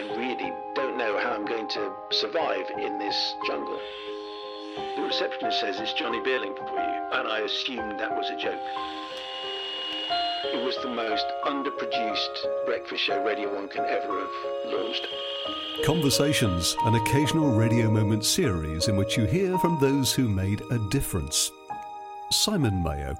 really don't know how I'm going to survive in this jungle. The receptionist says it's Johnny Beerling for you, and I assumed that was a joke. It was the most underproduced breakfast show Radio 1 can ever have launched. Conversations, an occasional Radio Moment series in which you hear from those who made a difference. Simon Mayo.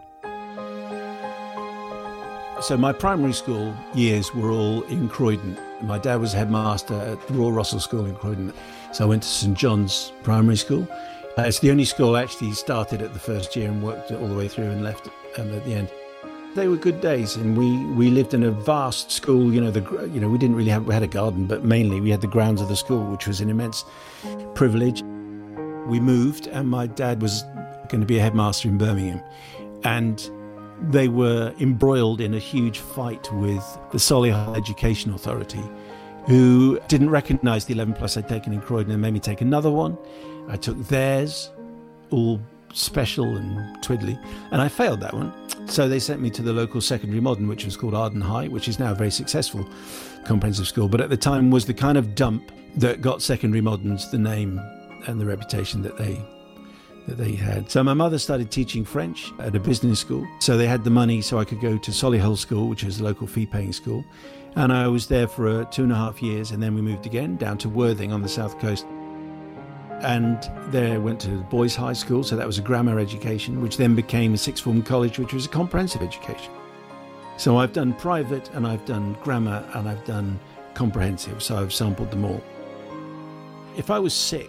So my primary school years were all in Croydon. My dad was a headmaster at the Royal Russell School in Croydon. So I went to St John's Primary School. It's the only school I actually started at the first year and worked all the way through and left at the end. They were good days, and we lived in a vast school. We didn't really we had a garden, but mainly we had the grounds of the school, which was an immense privilege. We moved, and my dad was going to be a headmaster in Birmingham, and they were embroiled in a huge fight with the Solihull Education Authority, who didn't recognise the 11 plus I'd taken in Croydon and made me take another one. I took theirs, all special and twiddly, and I failed that one. So they sent me to the local secondary modern, which was called Arden High, which is now a very successful comprehensive school, but at the time was the kind of dump that got secondary moderns the name and the reputation that they had. So my mother started teaching French at a business school, so they had the money so I could go to Solihull School, which is a local fee-paying school, and I was there for 2.5 years, and then we moved again down to Worthing on the south coast. And there I went to boys' high school, so that was a grammar education, which then became a sixth form college, which was a comprehensive education. So I've done private, and I've done grammar, and I've done comprehensive, so I've sampled them all. If I was sick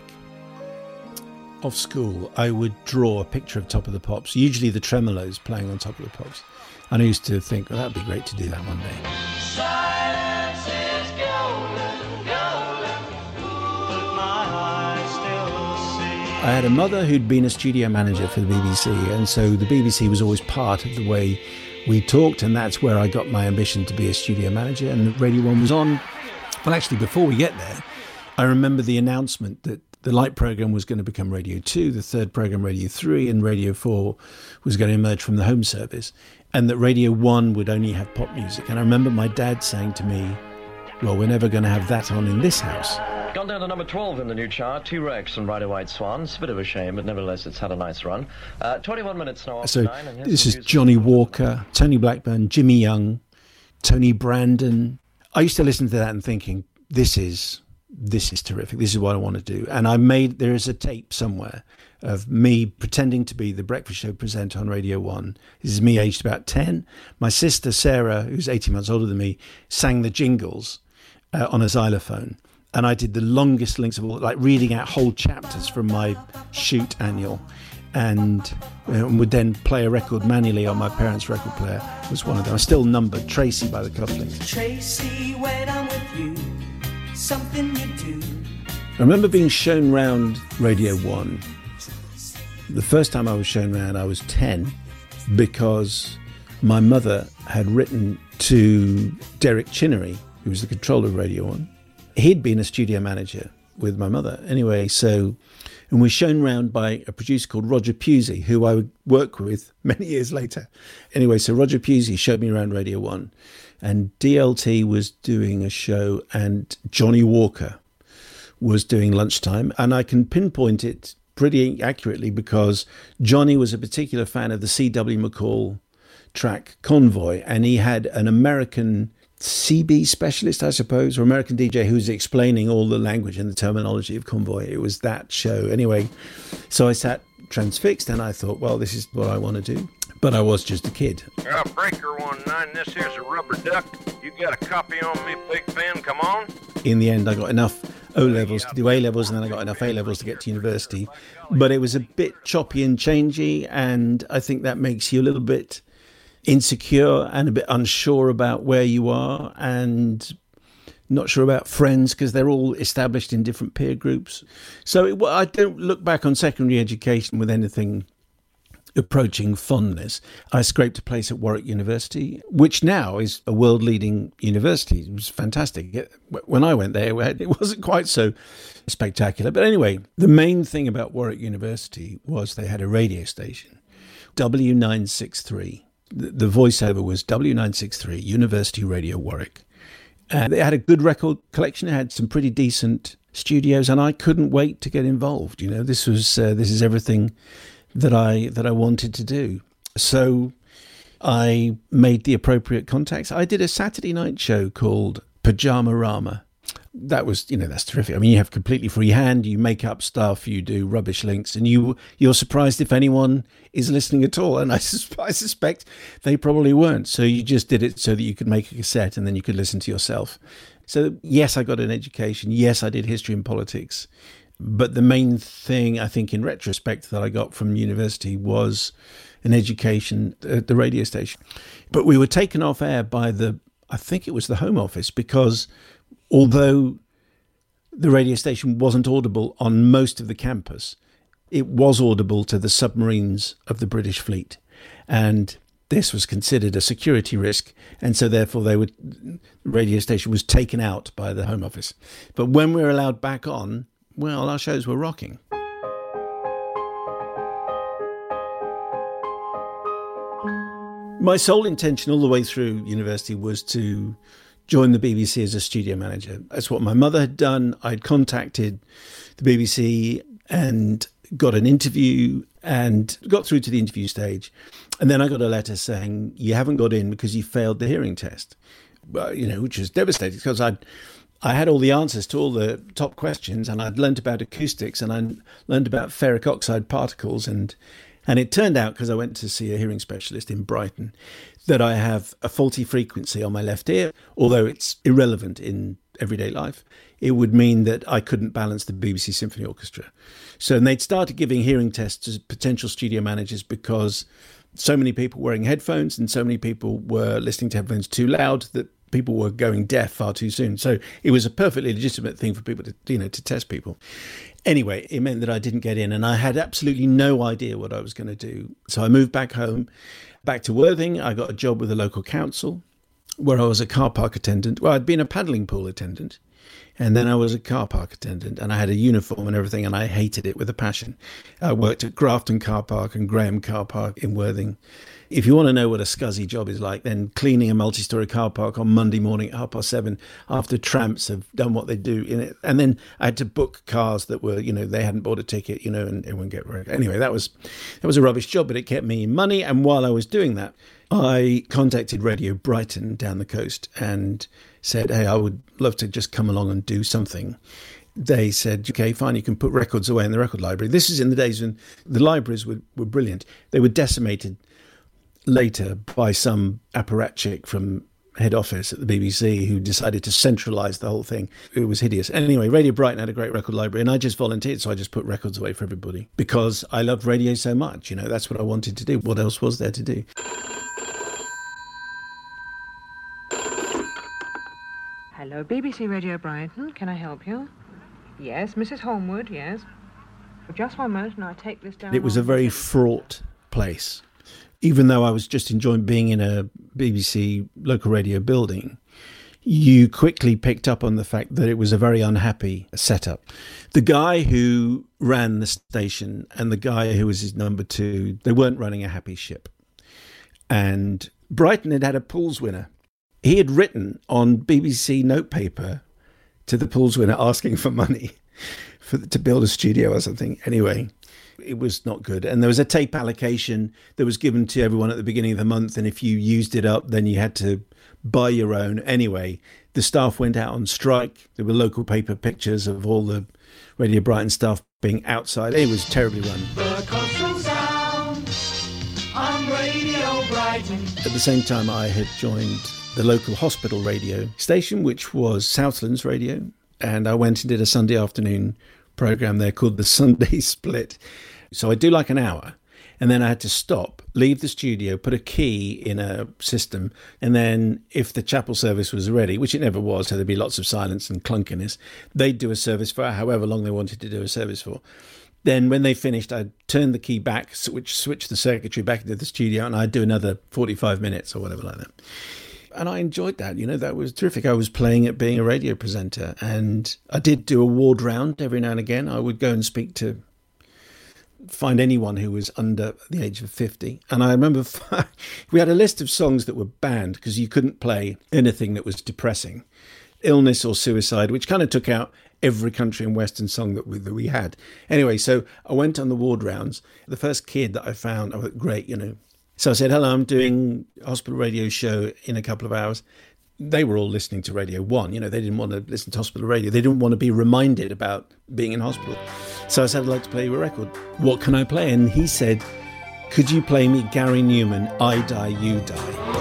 of school, I would draw a picture of Top of the Pops, usually the tremolos playing on Top of the Pops. And I used to think, well, that'd be great to do that one day. Silence is golden, golden, but my eyes still see. I had a mother who'd been a studio manager for the BBC, and so the BBC was always part of the way we talked, and that's where I got my ambition to be a studio manager, and Radio 1 was on. Well, actually, before we get there, I remember the announcement that the Light programme was going to become Radio 2, the third programme Radio 3, and Radio 4 was going to emerge from the Home Service, and that Radio 1 would only have pop music. And I remember my dad saying to me, well, we're never going to have that on in this house. Gone down to number 12 in the new chart, T-Rex and Rider White Swans. A bit of a shame, but nevertheless it's had a nice run. 21 minutes now after 9. And this is Johnny Walker, Tony Blackburn, Jimmy Young, Tony Brandon. I used to listen to that and thinking, this is terrific. This is what I want to do. And there is a tape somewhere of me pretending to be the breakfast show presenter on Radio 1. This is me aged about 10. My sister, Sarah, who's 18 months older than me, sang the jingles on a xylophone. And I did the longest links of all, like reading out whole chapters from my shoot annual. And would then play a record manually on my parents' record player. It was one of them. I still numbered Tracy by the cufflinks. Tracy, when I'm with you, something you do. I remember being shown round Radio 1. The first time I was shown round, I was 10, because my mother had written to Derek Chinnery, who was the controller of Radio 1. He'd been a studio manager with my mother. Anyway, and we were shown round by a producer called Roger Pusey, who I would work with many years later. Anyway, so Roger Pusey showed me around Radio 1, and DLT was doing a show, and Johnny Walker was doing Lunchtime, and I can pinpoint it pretty accurately because Johnny was a particular fan of the C.W. McCall track Convoy, and he had an American CB specialist, I suppose, or American DJ who was explaining all the language and the terminology of Convoy. It was that show. Anyway, so I sat transfixed, and I thought, well, this is what I want to do. But I was just a kid. Breaker 19, this here's a rubber duck. You got a copy on me, Big Pen, come on. In the end, I got enough O-levels to do A-levels, and then I got enough A-levels to get to university. But it was a bit choppy and changey, and I think that makes you a little bit insecure and a bit unsure about where you are, and not sure about friends because they're all established in different peer groups. So I don't look back on secondary education with anything approaching fondness. I scraped a place at Warwick University, which now is a world-leading university. It was fantastic. When I went there, it wasn't quite so spectacular. But anyway, the main thing about Warwick University was they had a radio station, W963. The voiceover was W963, University Radio Warwick. They had a good record collection. It had some pretty decent studios, and I couldn't wait to get involved. You know, this is everything that I wanted to do. So I made the appropriate contacts. I did a Saturday night show called Pajama Rama. That was, that's terrific. I mean, you have completely free hand, you make up stuff, you do rubbish links, and you're surprised if anyone is listening at all. And I suspect they probably weren't. So you just did it so that you could make a cassette and then you could listen to yourself. So yes, I got an education. Yes, I did history and politics. But the main thing, I think, in retrospect, that I got from university was an education at the radio station. But we were taken off air by I think it was the Home Office, because although the radio station wasn't audible on most of the campus, it was audible to the submarines of the British fleet. And this was considered a security risk. And so therefore the radio station was taken out by the Home Office. But when we were allowed back on, well, our shows were rocking. My sole intention all the way through university was to join the BBC as a studio manager. That's what my mother had done. I'd contacted the BBC and got an interview and got through to the interview stage. And then I got a letter saying, you haven't got in because you failed the hearing test, which was devastating because I had all the answers to all the top questions, and I'd learnt about acoustics and I learned about ferric oxide particles. And it turned out, because I went to see a hearing specialist in Brighton, that I have a faulty frequency on my left ear. Although it's irrelevant in everyday life, it would mean that I couldn't balance the BBC Symphony Orchestra. So they'd started giving hearing tests to potential studio managers because so many people were wearing headphones and so many people were listening to headphones too loud that people were going deaf far too soon. So it was a perfectly legitimate thing for people to test people. Anyway, it meant that I didn't get in, and I had absolutely no idea what I was going to do. So I moved back home, back to Worthing. I got a job with the local council where I was a car park attendant. Well, I'd been a paddling pool attendant, and then I was a car park attendant, and I had a uniform and everything, and I hated it with a passion. I worked at Grafton Car Park and Graham Car Park in Worthing. If you want to know what a scuzzy job is like, then cleaning a multi-storey car park on Monday morning at 7:30 after tramps have done what they do in it. And then I had to book cars that were, they hadn't bought a ticket, and it wouldn't get work. Anyway, that was a rubbish job, but it kept me money. And while I was doing that, I contacted Radio Brighton down the coast and said, hey, I would love to just come along and do something. They said, okay, fine, you can put records away in the record library. This is in the days when the libraries were brilliant. They were decimated later by some apparatchik from head office at the BBC who decided to centralise the whole thing. It was hideous. Anyway, Radio Brighton had a great record library, and I just volunteered, so I just put records away for everybody because I loved radio so much. That's what I wanted to do. What else was there to do? Hello, BBC Radio Brighton. Can I help you? Yes, Mrs. Holmwood, yes. Just one moment and I'll take this down. It was a very fraught place. Even though I was just enjoying being in a BBC local radio building, you quickly picked up on the fact that it was a very unhappy setup. The guy who ran the station and the guy who was his number two, they weren't running a happy ship. And Brighton had a pools winner. He had written on BBC notepaper to the pools winner asking for money to build a studio or something. Anyway, it was not good. And there was a tape allocation that was given to everyone at the beginning of the month. And if you used it up, then you had to buy your own. Anyway, the staff went out on strike. There were local paper pictures of all the Radio Brighton staff being outside. It was terribly run. The Coastal Sound on Radio Brighton. At the same time, I had joined the local hospital radio station, which was Southlands Radio. And I went and did a Sunday afternoon program there called the Sunday Split. So I'd do like an hour, and then I had to stop, leave the studio, put a key in a system, and then if the chapel service was ready, which it never was, so there'd be lots of silence and clunkiness, they'd do a service for however long they wanted to do a service for. Then when they finished, I'd turn the key back, switch the circuitry back into the studio, and I'd do another 45 minutes or whatever like that. And I enjoyed that, that was terrific. I was playing at being a radio presenter, and I did do a ward round every now and again. I would go and speak to couldn't find anyone who was under the age of 50. And I remember we had a list of songs that were banned because you couldn't play anything that was depressing, illness or suicide, which kind of took out every country and western song that we had. Anyway, so I went on the ward rounds. The first kid that I found, I thought, great, So I said, hello, I'm doing a hospital radio show in a couple of hours. They were all listening to Radio 1. They didn't want to listen to hospital radio. They didn't want to be reminded about being in hospital. So I said, I'd like to play you a record. What can I play? And he said, could you play me Gary Newman, I Die, You Die?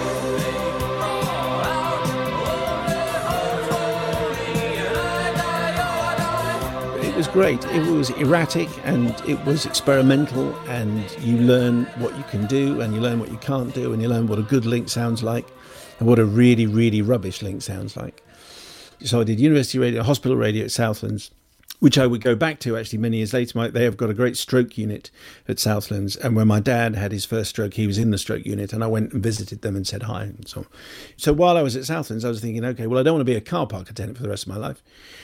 It was great. It was erratic and it was experimental, and you learn what you can do and you learn what you can't do, and you learn what a good link sounds like and what a really, really rubbish link sounds like. So I did university radio, hospital radio at Southlands, which I would go back to actually many years later. They have got a great stroke unit at Southlands, and when my dad had his first stroke, he was in the stroke unit, and I went and visited them and said hi and so on. So while I was at Southlands, I was thinking, okay, well, I don't want to be a car park attendant for the rest of my life.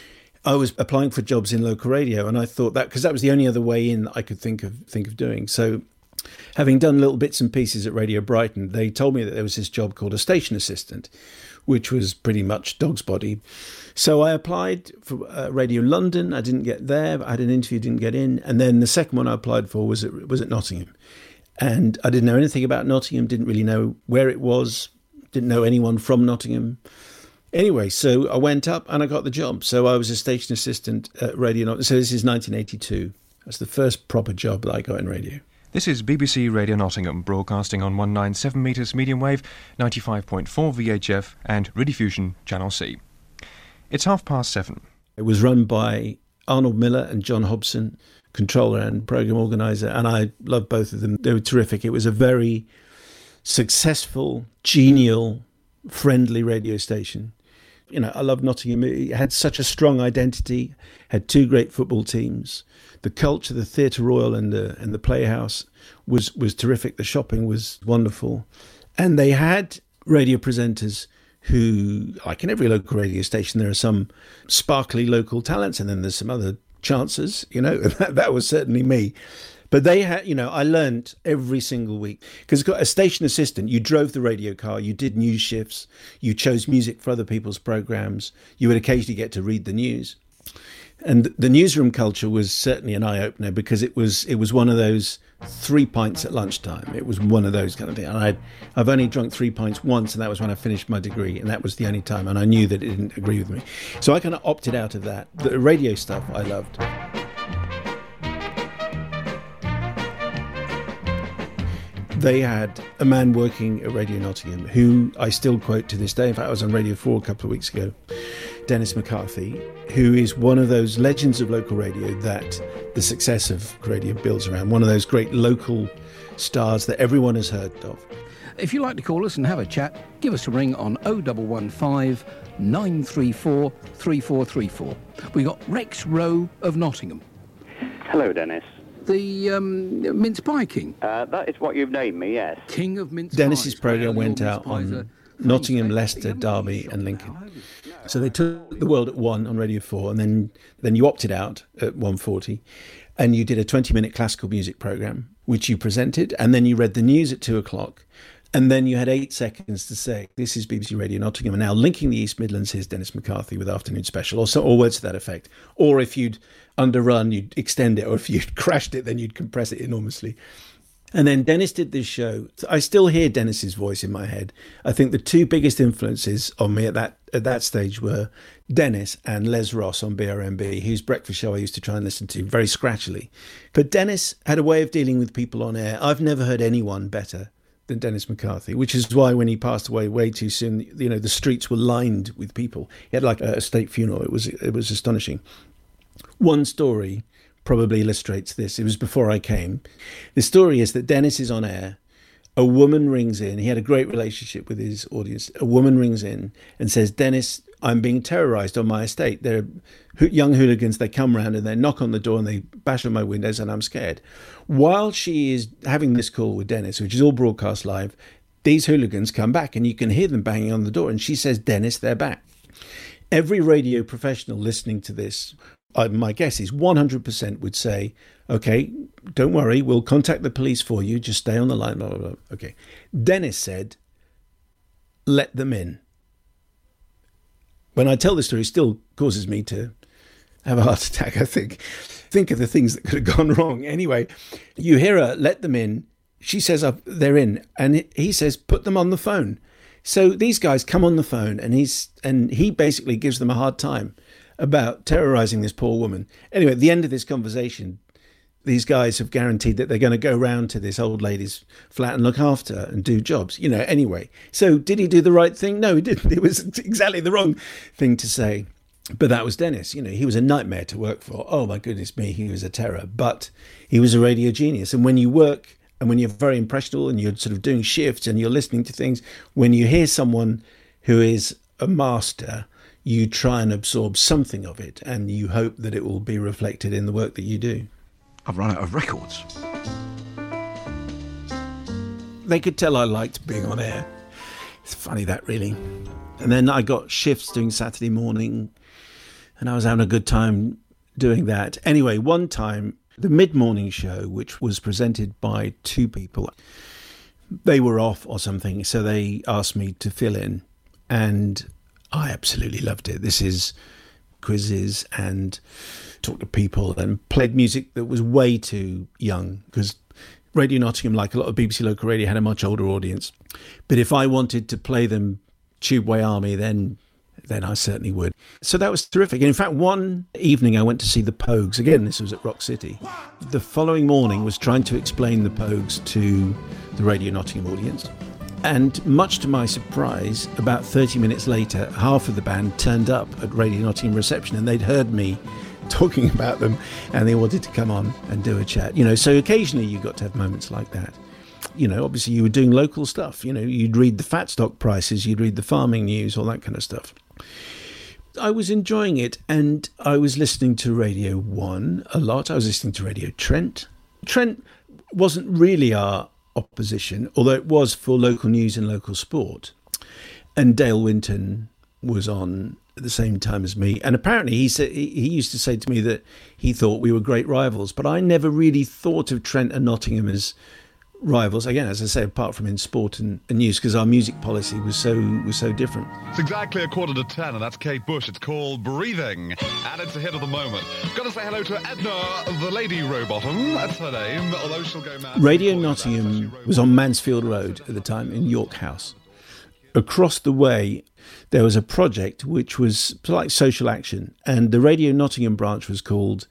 I was applying for jobs in local radio, and I thought that, because that was the only other way in that I could think of doing. So having done little bits and pieces at Radio Brighton, they told me that there was this job called a station assistant, which was pretty much dog's body. So I applied for Radio London. I didn't get there. I had an interview, didn't get in. And then the second one I applied for was at Nottingham. And I didn't know anything about Nottingham, didn't really know where it was, didn't know anyone from Nottingham. Anyway, so I went up and I got the job. So I was a station assistant at Radio Nottingham. So this is 1982. That's the first proper job that I got in radio. This is BBC Radio Nottingham, broadcasting on 197 metres medium wave, 95.4 VHF and Rediffusion Channel C. It's 7:30. It was run by Arnold Miller and John Hobson, controller and programme organiser, and I loved both of them. They were terrific. It was a very successful, genial, friendly radio station. I loved Nottingham. It had such a strong identity, had two great football teams. The culture, the Theatre Royal and the Playhouse was terrific. The shopping was wonderful. And they had radio presenters who, like in every local radio station, there are some sparkly local talents, and then there's some other chances, that was certainly me. But they had, I learned every single week, because a station assistant, you drove the radio car, you did news shifts, you chose music for other people's programmes, you would occasionally get to read the news. And the newsroom culture was certainly an eye-opener, because it was one of those 3 pints at lunchtime. It was one of those kind of things. And I've only drunk 3 pints once, and that was when I finished my degree, and that was the only time, and I knew that it didn't agree with me. So I kind of opted out of that. The radio stuff I loved. They had a man working at Radio Nottingham who I still quote to this day. In fact, I was on Radio 4 a couple of weeks ago, Dennis McCarthy, who is one of those legends of local radio that the success of radio builds around, one of those great local stars that everyone has heard of. If you'd like to call us and have a chat, give us a ring on 0115 934 3434. We got Rex Rowe of Nottingham. Hello, Dennis. The mince pie king. That is what you've named me, yes. King of mince Dennis's pies. programme went out on Nottingham, Leicester, Derby and Lincoln. So they took the world at 1 on Radio 4, and then you opted out at 1:40, and you did a 20-minute classical music programme, which you presented, and then you read the news at 2 o'clock, and then you had 8 seconds to say, this is BBC Radio Nottingham, and now linking the East Midlands, here's Dennis McCarthy with Afternoon Special, or words to that effect. Or if you'd underrun, you'd extend it, or if you'd crashed it, then you'd compress it enormously. And then Dennis did this show. I still hear Dennis's voice in my head. I think the two biggest influences on me at that stage were Dennis and Les Ross on BRMB, whose breakfast show I used to try and listen to very scratchily. But Dennis had a way of dealing with people on air. I've never heard anyone better than Dennis McCarthy, which is why when he passed away way too soon, the streets were lined with people. He had like a state funeral. It was astonishing. One story probably illustrates this. It was before I came. The story is that Dennis is on air. A woman rings in. He had a great relationship with his audience. A woman rings in and says, Dennis, I'm being terrorised on my estate. There are young hooligans. They come round and they knock on the door and they bash on my windows and I'm scared. While she is having this call with Dennis, which is all broadcast live, these hooligans come back and you can hear them banging on the door. And she says, Dennis, they're back. Every radio professional listening to this, my guess is 100% would say, okay, don't worry, we'll contact the police for you, just stay on the line, blah, blah, blah. Okay. Dennis said, let them in. When I tell the story, it still causes me to have a heart attack, I think of the things that could have gone wrong. Anyway, you hear her, let them in. She says, they're in. And he says, put them on the phone. So these guys come on the phone and he basically gives them a hard time about terrorizing this poor woman. Anyway, at the end of this conversation, these guys have guaranteed that they're going to go round to this old lady's flat and look after her and do jobs, anyway. So did he do the right thing? No, he didn't. It was exactly the wrong thing to say. But that was Dennis. He was a nightmare to work for. Oh, my goodness me, he was a terror. But he was a radio genius. And when you work and when you're very impressionable and you're sort of doing shifts and you're listening to things, when you hear someone who is a master, you try and absorb something of it and you hope that it will be reflected in the work that you do. I've run out of records. They could tell I liked being on air. It's funny that, really. And then I got shifts doing Saturday morning and I was having a good time doing that. Anyway, one time, the mid-morning show, which was presented by two people, they were off or something, so they asked me to fill in. And I absolutely loved it. This is quizzes and talk to people and played music that was way too young, because Radio Nottingham, like a lot of BBC local radio, had a much older audience. But if I wanted to play them Tubeway Army, then I certainly would. So that was terrific. And in fact, one evening I went to see the Pogues. Again, this was at Rock City. The following morning was trying to explain the Pogues to the Radio Nottingham audience. And much to my surprise, about 30 minutes later, half of the band turned up at Radio Nottingham reception and they'd heard me talking about them and they wanted to come on and do a chat. So occasionally you got to have moments like that. Obviously you were doing local stuff. You'd read the fat stock prices, you'd read the farming news, all that kind of stuff. I was enjoying it and I was listening to Radio 1 a lot. I was listening to Radio Trent. Trent wasn't really our opposition, although it was for local news and local sport. And Dale Winton was on at the same time as me. And apparently he used to say to me that he thought we were great rivals, but I never really thought of Trent and Nottingham as rivals, again, as I say, apart from in sport and news, because our music policy was so different. It's exactly 10:15, and that's Kate Bush. It's called Breathing, and it's a hit of the moment. Got to say hello to Edna, the lady Rowbottom. That's her name, although she'll go mad. Radio Nottingham was on Mansfield Road at the time in York House. Across the way, there was a project which was like social action, and the Radio Nottingham branch was called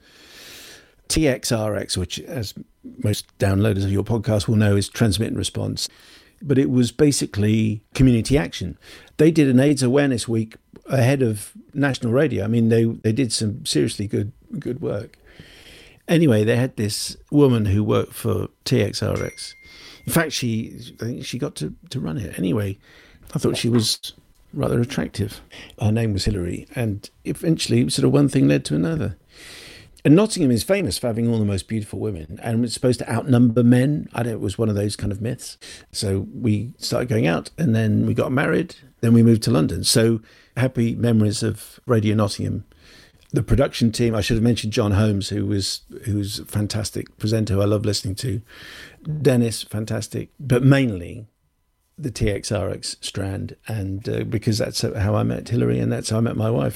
TXRX, which, as most downloaders of your podcast will know, is Transmit and Response. But it was basically community action. They did an AIDS awareness week ahead of national radio. I mean, they did some seriously good work. Anyway, they had this woman who worked for TXRX. In fact, I think she got to run it. Anyway, I thought she was rather attractive. Her name was Hillary, and eventually sort of one thing led to another. And Nottingham is famous for having all the most beautiful women, and it's supposed to outnumber men. It was one of those kind of myths. So we started going out, and then we got married, then we moved to London. So happy memories of Radio Nottingham. The production team, I should have mentioned John Holmes, who's a fantastic presenter who I love listening to. Dennis, fantastic. But mainly the TXRX strand, and because that's how I met Hillary, and that's how I met my wife.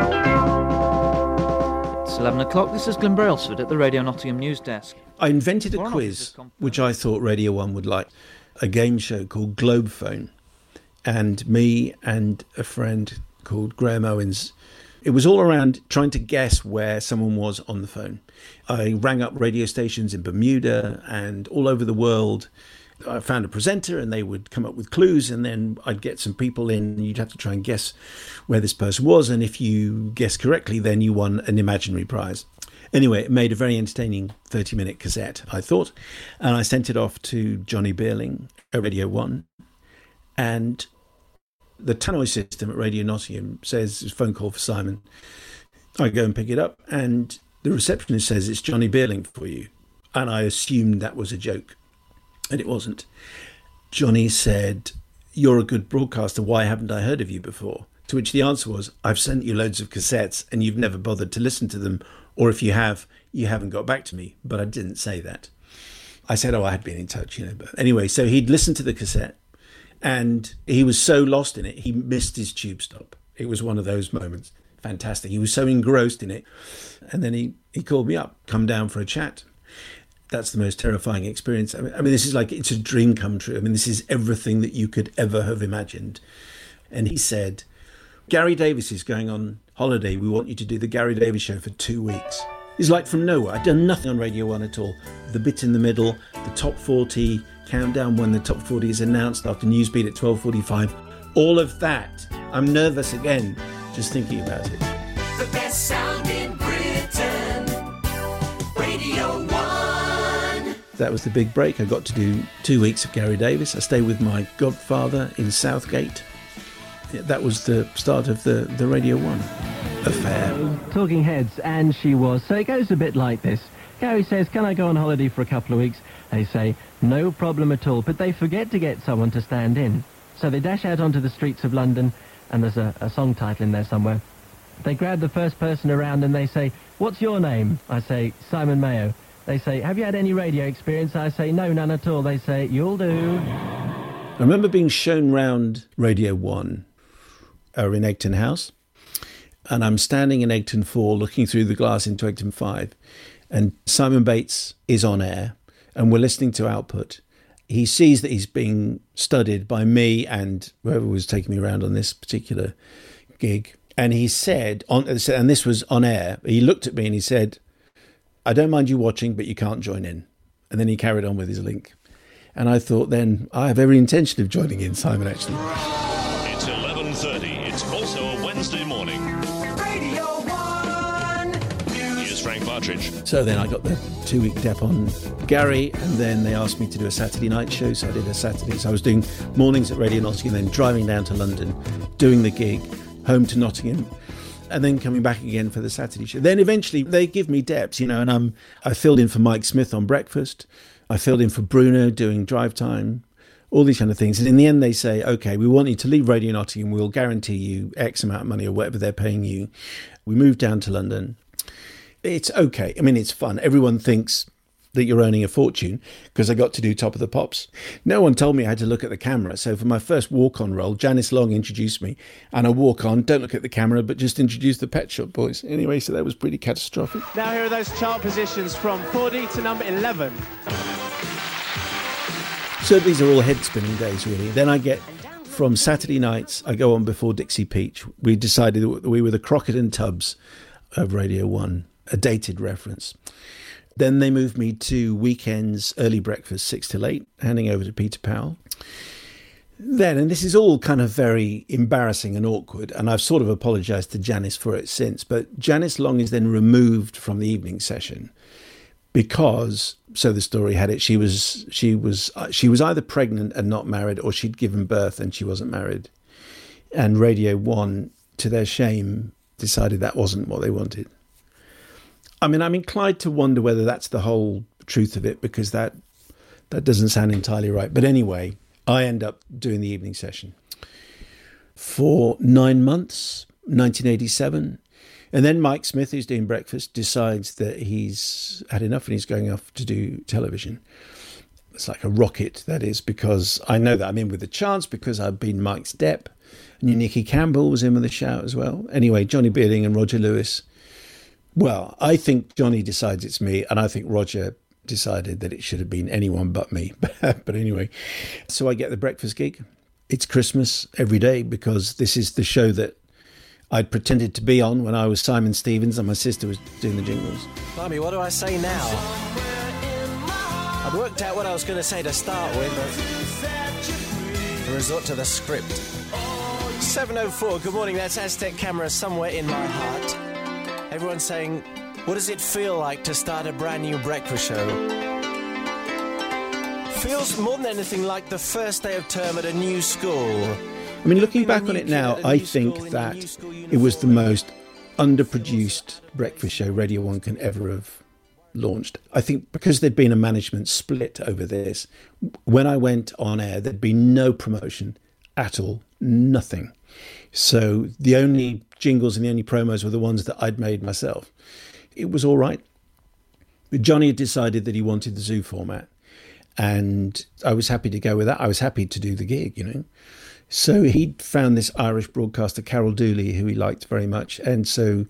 It's 11 o'clock. This is Glyn Brailsford at the Radio Nottingham news desk. I invented a quiz which I thought Radio 1 would like, a game show called Globe Phone. And me and a friend called Graham Owens, it was all around trying to guess where someone was on the phone. I rang up radio stations in Bermuda and all over the world. I found a presenter and they would come up with clues, and then I'd get some people in and you'd have to try and guess where this person was. And if you guessed correctly, then you won an imaginary prize. Anyway, it made a very entertaining 30-minute cassette, I thought. And I sent it off to Johnny Beerling at Radio 1. And the tannoy system at Radio Nottingham says it's a phone call for Simon. I go and pick it up and the receptionist says it's Johnny Beerling for you. And I assumed that was a joke. And it wasn't. Johnny said, "You're a good broadcaster. Why haven't I heard of you before?" To which the answer was, I've sent you loads of cassettes and you've never bothered to listen to them. Or if you have, you haven't got back to me. But I didn't say that. I said, I had been in touch, But anyway, so he'd listened to the cassette and he was so lost in it, he missed his tube stop. It was one of those moments. Fantastic. He was so engrossed in it. And then he called me up, come down for a chat. That's the most terrifying experience. I mean, this is like, it's a dream come true. I mean, this is everything that you could ever have imagined. And he said, Gary Davis is going on holiday. We want you to do the Gary Davis show for 2 weeks. It's like from nowhere. I'd done nothing on Radio 1 at all. The bit in the middle, the top 40 countdown when the top 40 is announced after Newsbeat at 12:45. All of that. I'm nervous again just thinking about it. The best sound in Britain, Radio 1. That was the big break. I got to do 2 weeks of Gary Davis. I stayed with my godfather in Southgate. That was the start of the Radio 1 affair. Talking Heads, and she was. So it goes a bit like this. Gary says, can I go on holiday for a couple of weeks? They say, no problem at all. But they forget to get someone to stand in. So they dash out onto the streets of London, and there's a song title in there somewhere. They grab the first person around and they say, what's your name? I say, Simon Mayo. They say, have you had any radio experience? I say, no, none at all. They say, you'll do. I remember being shown round Radio 1 in Egton House, and I'm standing in Egton 4 looking through the glass into Egton 5, and Simon Bates is on air, and we're listening to output. He sees that he's being studied by me and whoever was taking me around on this particular gig, and he said, and this was on air, he looked at me and he said, I don't mind you watching, but you can't join in. And then he carried on with his link. And I thought then, I have every intention of joining in, Simon, actually. It's 11:30. It's also a Wednesday morning. Radio 1. Here's Frank Partridge. So then I got the 2-week dep on Gary, and then they asked me to do a Saturday night show. So I did a Saturday. So I was doing mornings at Radio Nottingham, then driving down to London, doing the gig, home to Nottingham, and then coming back again for the Saturday show. Then eventually they give me deps, and I filled in for Mike Smith on Breakfast. I filled in for Bruno doing Drive Time, all these kind of things. And in the end, they say, OK, we want you to leave Radio Nottingham. We'll guarantee you X amount of money or whatever they're paying you. We moved down to London. It's OK. I mean, it's fun. Everyone thinks that you're earning a fortune because I got to do Top of the Pops. No one told me I had to look at the camera. So for my first walk-on role, Janice Long introduced me, and I walk on, don't look at the camera, but just introduce the Pet Shop Boys. Anyway, so that was pretty catastrophic. Now here are those chart positions from 4D to number 11. So these are all head-spinning days, really. Then I get, from Saturday nights, I go on before Dixie Peach. We decided that we were the Crockett and Tubbs of Radio 1, a dated reference. Then they moved me to weekends, early breakfast, 6 till 8, handing over to Peter Powell. Then, and this is all kind of very embarrassing and awkward, and I've sort of apologised to Janice for it since, but Janice Long is then removed from the evening session because, so the story had it, she was either pregnant and not married, or she'd given birth and she wasn't married. And Radio 1, to their shame, decided that wasn't what they wanted. I mean, I'm inclined to wonder whether that's the whole truth of it, because that doesn't sound entirely right. But anyway, I end up doing the evening session for 9 months, 1987. And then Mike Smith, who's doing Breakfast, decides that he's had enough and he's going off to do television. It's like a rocket, that is, because I know that I'm in with a chance because I've been Mike's dep. And Nicky Campbell was in with a shout as well. Anyway, Johnny Bearding and Roger Lewis. Well, I think Johnny decides it's me, and I think Roger decided that it should have been anyone but me. But anyway, so I get the breakfast gig. It's Christmas every day because this is the show that I'd pretended to be on when I was Simon Stevens and my sister was doing the jingles. Blimey, what do I say now? I'd worked out what I was going to say to start with, but I resort to the script. 7:04, good morning, that's Aztec Camera somewhere in my heart. Everyone's saying, what does it feel like to start a brand new breakfast show? Feels more than anything like the first day of term at a new school. I mean, looking back on it now, I think that it was the most underproduced breakfast show Radio 1 can ever have launched. I think because there'd been a management split over this, when I went on air, there'd been no promotion at all. nothing. So the only jingles and the only promos were the ones that I'd made myself. It was all right. But Johnny had decided that he wanted the Zoo format, and I was happy to go with that. I was happy to do the gig, you know. So he found this Irish broadcaster, Carol Dooley, who he liked very much. And so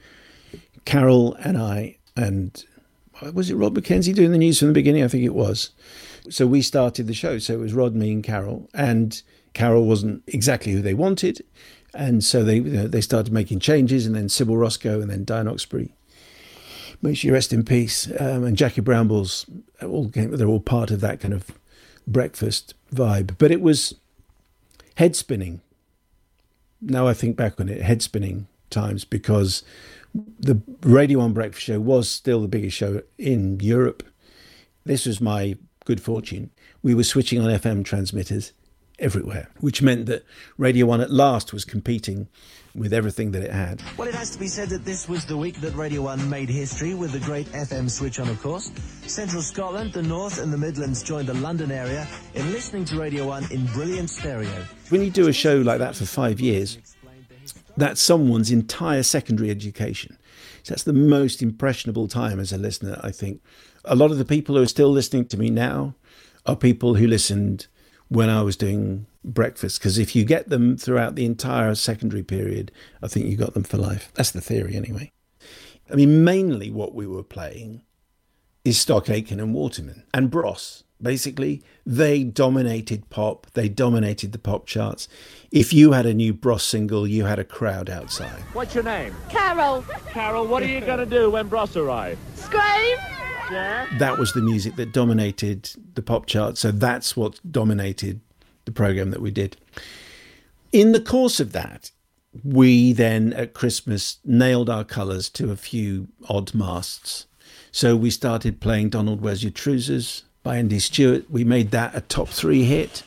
Carol and I, and was it Rod McKenzie doing the news from the beginning? I think it was. So we started the show. So it was Rod, me and Carol. And Carol wasn't exactly who they wanted. And so they started making changes. And then Sybil Roscoe and then Diane Oxbury. May she rest in peace. And Jackie Brownballs, they're all part of that kind of breakfast vibe. But it was head spinning. Now I think back on it, head spinning times, because the Radio 1 Breakfast Show was still the biggest show in Europe. This was my good fortune. We were switching on FM transmitters everywhere, which meant that Radio 1 at last was competing with everything that it had. Well, it has to be said that this was the week that Radio 1 made history with the great FM switch on, of course. Central Scotland, the North and the Midlands joined the London area in listening to Radio 1 in brilliant stereo. When you do a show like that for 5 years, that's someone's entire secondary education. So that's the most impressionable time as a listener, I think. A lot of the people who are still listening to me now are people who listened when I was doing breakfast, because if you get them throughout the entire secondary period, I think you got them for life. That's the theory anyway. I mean, mainly what we were playing is Stock Aitken and Waterman and Bros. Basically, they dominated pop. They dominated the pop charts. If you had a new Bros single, you had a crowd outside. What's your name? Carol. Carol, what are you going to do when Bros arrive? Scream. Yeah. That was the music that dominated the pop chart. So that's what dominated the programme that we did. In the course of that, we then at Christmas nailed our colours to a few odd masts. So we started playing Donald, Where's Your Trousers by Andy Stewart. We made that a top 3 hit.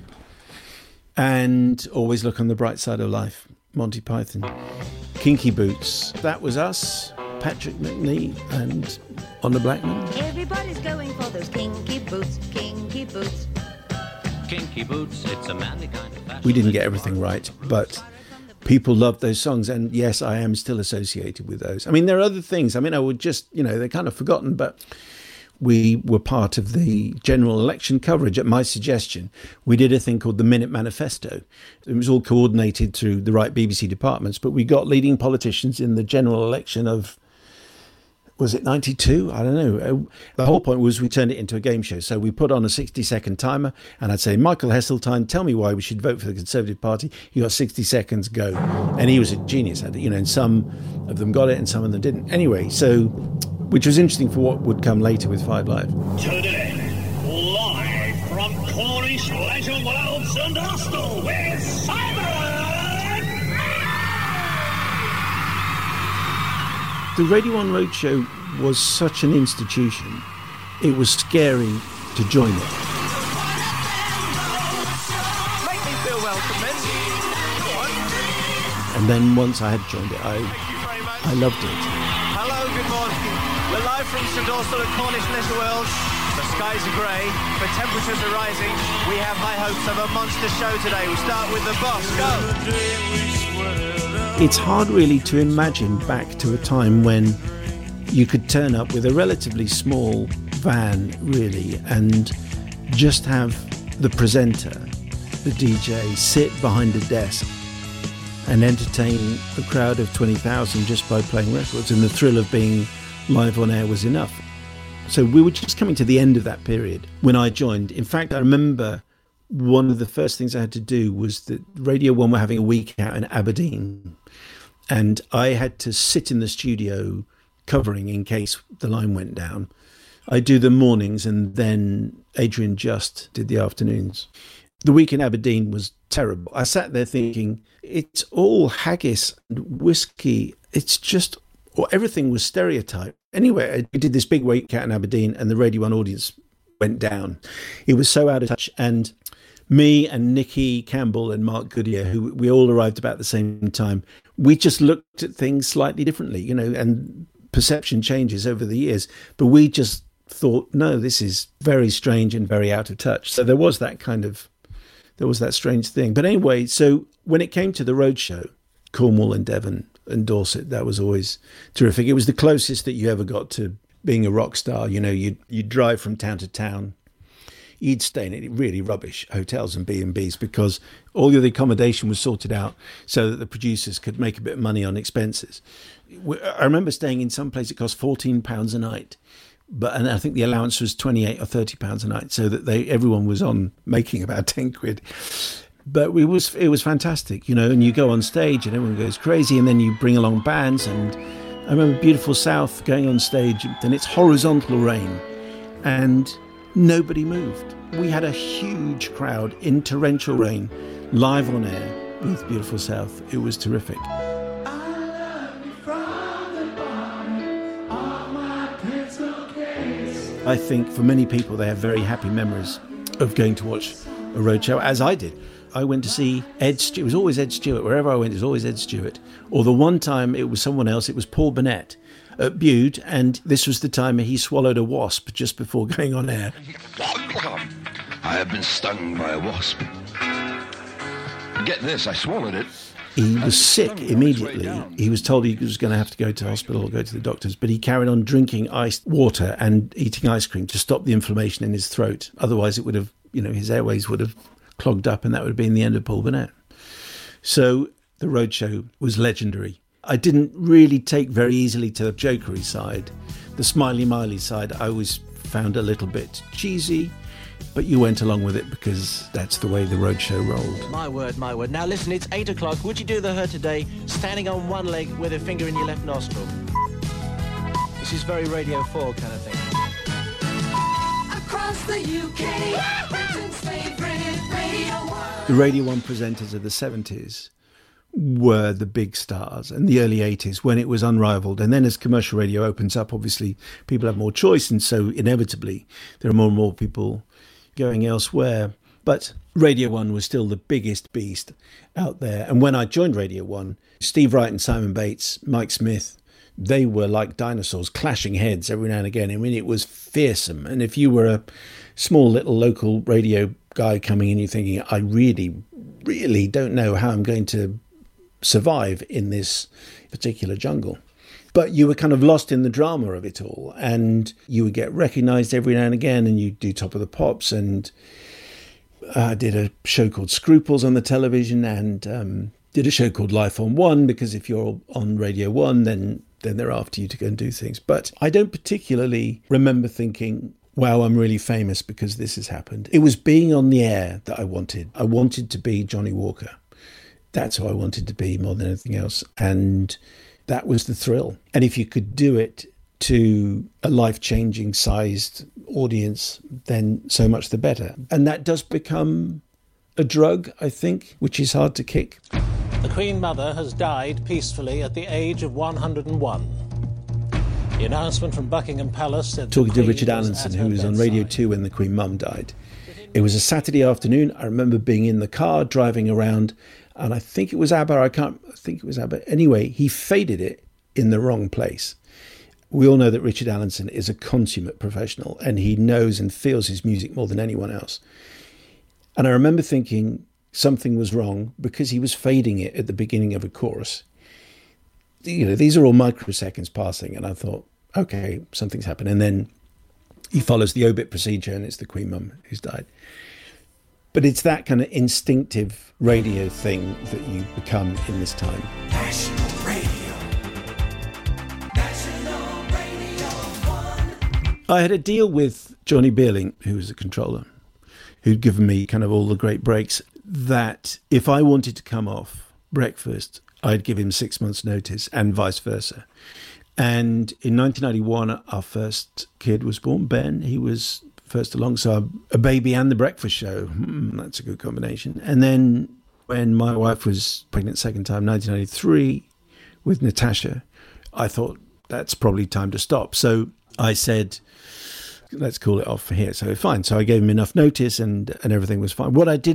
And Always Look on the Bright Side of Life, Monty Python. Kinky Boots, that was us, Patrick McNee and Honor Blackman. Everybody's going for those kinky boots, kinky boots. Kinky boots, it's a manly kind of fashion. We didn't get everything right, but people loved those songs. And yes, I am still associated with those. I mean, there are other things. I mean, I would just, they're kind of forgotten, but we were part of the general election coverage at my suggestion. We did a thing called the Minute Manifesto. It was all coordinated through the right BBC departments, but we got leading politicians in the general election of, was it 92? I don't know. The whole point was we turned it into a game show. So we put on a 60-second timer and I'd say, Michael Heseltine, tell me why we should vote for the Conservative Party. You got 60 seconds, go. And he was a genius at it, and some of them got it and some of them didn't. Anyway, so, which was interesting for what would come later with 5 Live. Today, live from Cornish Leisure World St Austell with Simon! The Radio 1 Roadshow was such an institution, it was scary to join it. Make me feel welcome, then. Go on. And then once I had joined it, I loved it. Hello, good morning. We're live from St Austell at Cornish Leisure World. The skies are grey, but temperatures are rising. We have high hopes of a monster show today. We start with the boss. Go! It's hard really to imagine back to a time when you could turn up with a relatively small van, really, and just have the presenter, the DJ, sit behind a desk and entertain a crowd of 20,000 just by playing records, and the thrill of being live on air was enough. So we were just coming to the end of that period when I joined. In fact, I remember one of the first things I had to do was that Radio 1 were having a week out in Aberdeen, and I had to sit in the studio covering in case the line went down. I do the mornings and then Adrian Just did the afternoons. The week in Aberdeen was terrible. I sat there thinking, it's all haggis and whiskey. It's just, everything was stereotyped. Anyway, I did this big week out in Aberdeen and the Radio 1 audience went down. It was so out of touch. And me and Nicky Campbell and Mark Goodyear, who we all arrived about the same time, we just looked at things slightly differently, and perception changes over the years. But we just thought, no, this is very strange and very out of touch. So there was that kind of there was that strange thing. But anyway, so when it came to the roadshow, Cornwall and Devon and Dorset, that was always terrific. It was the closest that you ever got to being a rock star. You know, you'd drive from town to town. You'd stay in really rubbish hotels and B&Bs because all the accommodation was sorted out so that the producers could make a bit of money on expenses. I remember staying in some place, it cost £14 a night. And I think the allowance was £28 or £30 a night, so that everyone was on making about 10 quid. But it was fantastic, you know, and you go on stage and everyone goes crazy, and then you bring along bands. And I remember Beautiful South going on stage, and it's horizontal rain, and nobody moved. We had a huge crowd in torrential rain, live on air with Beautiful South. It was terrific. I think for many people, they have very happy memories of going to watch a roadshow, as I did. I went to see Ed Stewart. It was always Ed Stewart. Wherever I went, it was always Ed Stewart. Or the one time it was someone else, it was Paul Burnett at Bude, and this was the time he swallowed a wasp just before going on air. I have been stung by a wasp. Get this, I swallowed it. He was sick immediately. He was told he was going to have to go to hospital or go to the doctors, but he carried on drinking iced water and eating ice cream to stop the inflammation in his throat. Otherwise, it would have, you know, his airways would have clogged up, and that would have been the end of Paul Burnett. So the roadshow was legendary. I didn't really take very easily to the jokery side. The smiley-miley side I always found a little bit cheesy, but you went along with it because that's the way the roadshow rolled. My word, my word. Now listen, it's 8 o'clock. Would you do the Her today, standing on one leg with a finger in your left nostril? This is very Radio 4 kind of thing. Across the UK, Britain's favourite Radio 1. The Radio 1 presenters of the 70s were the big stars, and the early 80s when it was unrivaled. And then as commercial radio opens up, obviously people have more choice, and so inevitably there are more and more people going elsewhere. But Radio 1 was still the biggest beast out there. And when I joined Radio 1, Steve Wright and Simon Bates, Mike Smith, they were like dinosaurs, clashing heads every now and again. I mean, it was fearsome. And if you were a small little local radio guy coming in, you're thinking, I really don't know how I'm going to survive in this particular jungle. But you were kind of lost in the drama of it all, and you would get recognised every now and again, and you do Top of the Pops, and I did a show called Scruples on the television, and did a show called Life on One, because if you're on Radio 1, then they're after you to go and do things. But I don't particularly remember thinking, wow, I'm really famous because this has happened. It was being on the air that I wanted. I wanted to be Johnny Walker. That's who I wanted to be more than anything else. And that was the thrill. And if you could do it to a life-changing sized audience, then so much the better. And that does become a drug, I think, which is hard to kick. The Queen Mother has died peacefully at the age of 101. The announcement from Buckingham Palace said... Talking to Richard Allenson, who was on Radio 2 when the Queen Mum died. It was a Saturday afternoon. I remember being in the car, driving around, and I think it was ABBA. I think it was ABBA. Anyway, he faded it in the wrong place. We all know that Richard Allenson is a consummate professional, and he knows and feels his music more than anyone else. And I remember thinking something was wrong because he was fading it at the beginning of a chorus. You know, these are all microseconds passing, and I thought, okay, something's happened. And then he follows the obit procedure, and it's the Queen Mum who's died. But it's that kind of instinctive radio thing that you become in this time. National Radio. National Radio 1. I had a deal with Johnny Beerling, who was a controller, who'd given me kind of all the great breaks, that if I wanted to come off breakfast, I'd give him 6 months' notice, and vice versa. And in 1991, our first kid was born, Ben. He was first along, so a baby and the breakfast show. That's a good combination. And then when my wife was pregnant second time, 1993, with Natasha, I thought that's probably time to stop. So I said, let's call it off for here. So fine. So I gave him enough notice, and everything was fine. What I didn't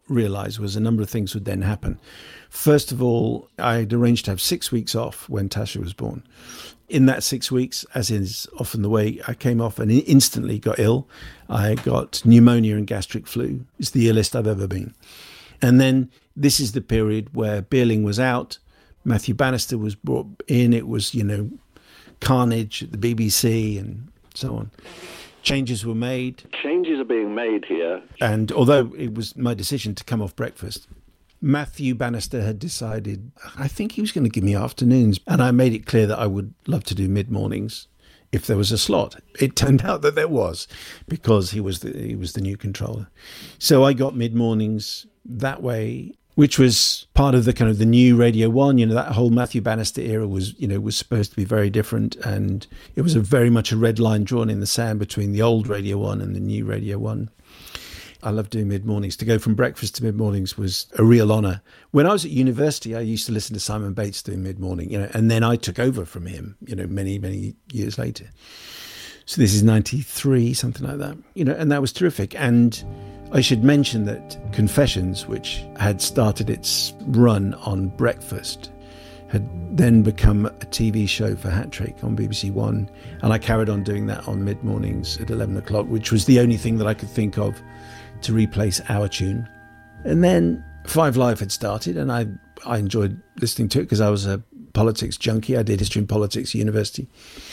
realise was a number of things would then happen. First of all, I'd arranged to have 6 weeks off when Tasha was born. In that 6 weeks, as is often the way, I came off and instantly got ill. I got pneumonia and gastric flu. It's the illest I've ever been. And then this is the period where Beerling was out, Matthew Bannister was brought in. It was, carnage at the BBC and so on. Changes were made. Changes are being made here. And although it was my decision to come off breakfast, Matthew Bannister had decided, I think he was going to give me afternoons. And I made it clear that I would love to do mid-mornings if there was a slot. It turned out that there was, because he was the new controller. So I got mid-mornings that way, which was part of the kind of the new Radio 1. That whole Matthew Bannister era was supposed to be very different. And it was very much a red line drawn in the sand between the old Radio 1 and the new Radio 1. I loved doing mid-mornings. To go from breakfast to mid-mornings was a real honour. When I was at university, I used to listen to Simon Bates doing mid-morning, and then I took over from him, many, many years later. So this is 93, something like that, and that was terrific. And I should mention that Confessions, which had started its run on breakfast, had then become a TV show for Hat Trick on BBC One. And I carried on doing that on mid-mornings at 11 o'clock, which was the only thing that I could think of to replace Our Tune. And then 5 Live had started, and I enjoyed listening to it because I was a politics junkie. I did history and politics at university.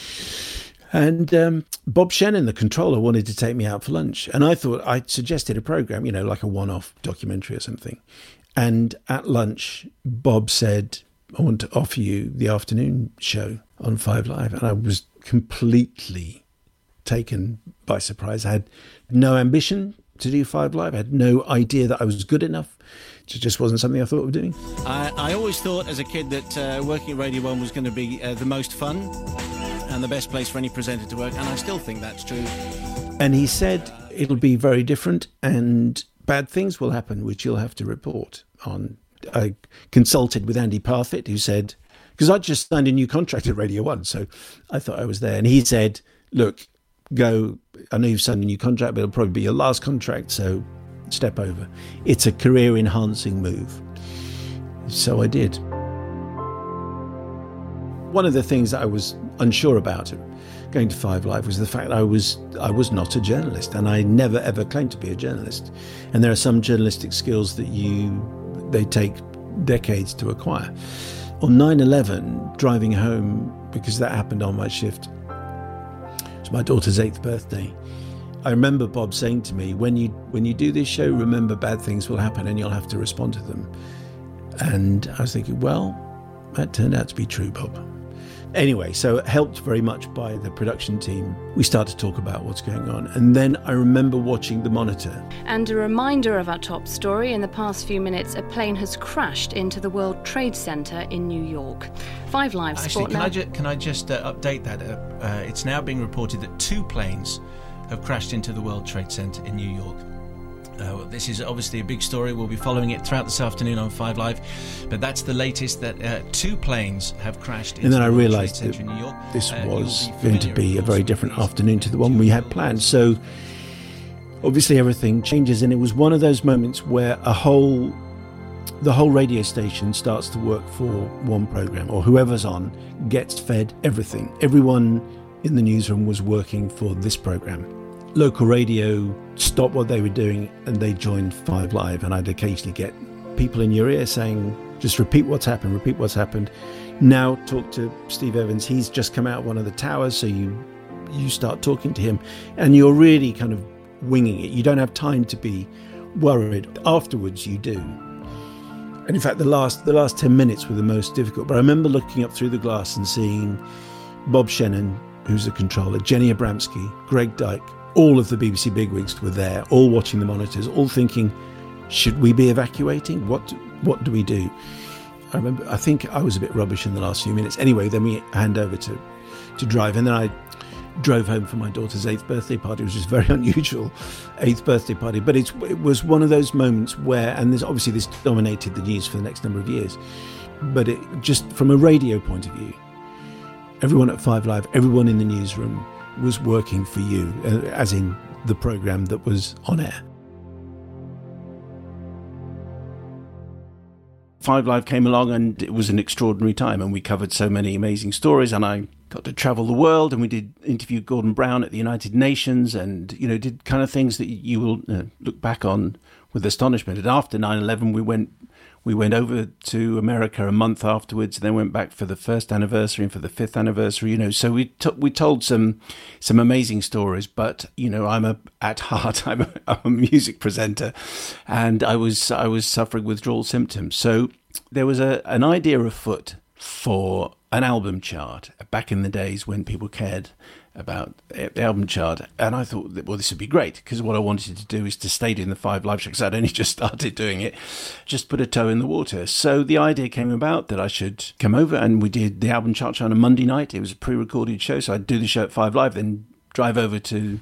And Bob Shannon, the controller, wanted to take me out for lunch. And I thought I'd suggested a programme, like a one-off documentary or something. And at lunch, Bob said, I want to offer you the afternoon show on 5 Live. And I was completely taken by surprise. I had no ambition to do 5 Live. I had no idea that I was good enough. It just wasn't something I thought of doing. I always thought as a kid that working at Radio 1 was going to be the most fun and the best place for any presenter to work, and I still think that's true. And he said it'll be very different and bad things will happen, which you'll have to report on. I consulted with Andy Parfitt, who said, because I just signed a new contract at Radio 1, so I thought I was there. And he said, look, go, I know you've signed a new contract, but it'll probably be your last contract, so step over. It's a career-enhancing move. So I did. One of the things that I was unsure about going to 5 Live was the fact that I was not a journalist, and I never ever claimed to be a journalist. And there are some journalistic skills that they take decades to acquire. On 9/11, driving home, because that happened on my shift, it was my daughter's 8th birthday. I remember Bob saying to me, when you do this show, remember bad things will happen and you'll have to respond to them. And I was thinking, well, that turned out to be true, Bob. Anyway, so helped very much by the production team, we started to talk about what's going on. And then I remember watching the monitor. And a reminder of our top story, in the past few minutes, a plane has crashed into the World Trade Center in New York. 5 Live Sport now. Can I just update that? It's now being reported that 2 planes have crashed into the World Trade Center in New York. This is obviously a big story. We'll be following it throughout this afternoon on 5 Live. But that's the latest, that 2 planes have crashed into the World Trade Center in New York. And then I realised that this was going to be a very different afternoon to the one we had planned. So obviously everything changes, and it was one of those moments where the whole radio station starts to work for one programme, or whoever's on gets fed everything. Everyone in the newsroom was working for this programme. Local radio stopped what they were doing and they joined 5 Live, and I'd occasionally get people in your ear saying, just repeat what's happened. Now talk to Steve Evans. He's just come out of one of the towers, so you start talking to him and you're really kind of winging it. You don't have time to be worried. Afterwards you do. And in fact, the last 10 minutes were the most difficult. But I remember looking up through the glass and seeing Bob Shannon, who's the controller, Jenny Abramsky, Greg Dyke, all of the BBC bigwigs were there, all watching the monitors, all thinking, should we be evacuating? What do we do? I think I was a bit rubbish in the last few minutes. Anyway, then we hand over to drive. And then I drove home for my daughter's 8th birthday party. It was just very unusual 8th birthday party. But it was one of those moments where, and obviously this dominated the news for the next number of years, but it just from a radio point of view, everyone at 5 Live, everyone in the newsroom was working for you, as in the programme that was on air. Five Live came along, and it was an extraordinary time, and we covered so many amazing stories, and I got to travel the world, and we did interview Gordon Brown at the United Nations, and did kind of things that you will look back on with astonishment. And after 9/11, we went over to America a month afterwards, and then went back for the first anniversary and for the fifth anniversary. So we told some amazing stories. But at heart I'm a music presenter, and I was suffering withdrawal symptoms. So there was an idea afoot for an album chart back in the days when people cared about the album chart, and I thought that, well, this would be great, because what I wanted to do is to stay doing the Five Live show, because I'd only just started doing it, just put a toe in the water. So the idea came about that I should come over, and we did the album chart show on a Monday night. It was a pre-recorded show, so I'd do the show at Five Live, then drive over to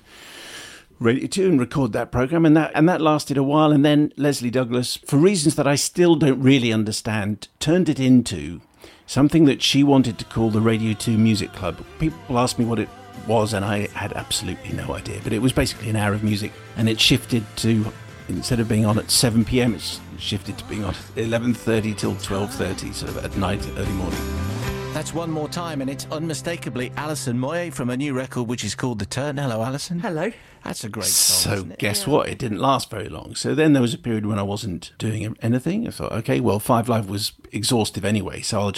Radio 2 and record that program, and that lasted a while. And then Leslie Douglas, for reasons that I still don't really understand, turned it into something that she wanted to call the Radio 2 Music Club. People asked me what it was, and I had absolutely no idea, but it was basically an hour of music, and it shifted to, instead of being on at 7 p.m, it's shifted to being on at 11:30 till 12:30, sort of at night, early morning. That's One More Time, and it's unmistakably Alison Moyet from a new record which is called The Turn. Hello, Alison. Hello. That's a great song. So guess what? It didn't last very long. So then there was a period when I wasn't doing anything. I thought, okay, well, Five Live was exhaustive anyway, so I'll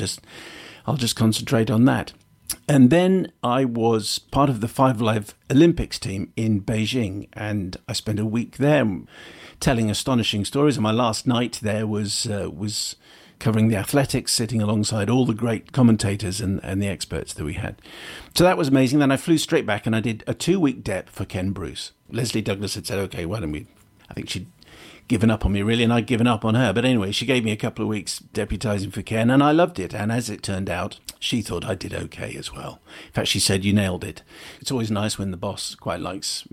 just concentrate on that. And then I was part of the Five Live Olympics team in Beijing, and I spent a week there telling astonishing stories. And my last night there was covering the athletics, sitting alongside all the great commentators and the experts that we had. So that was amazing. Then I flew straight back, and I did a 2-week dep for Ken Bruce. Leslie Douglas had said, okay, why don't we... I think she'd given up on me, really, and I'd given up on her. But anyway, she gave me a couple of weeks deputising for Ken, and I loved it. And as it turned out, she thought I did okay as well. In fact, she said, you nailed it. It's always nice when the boss quite likes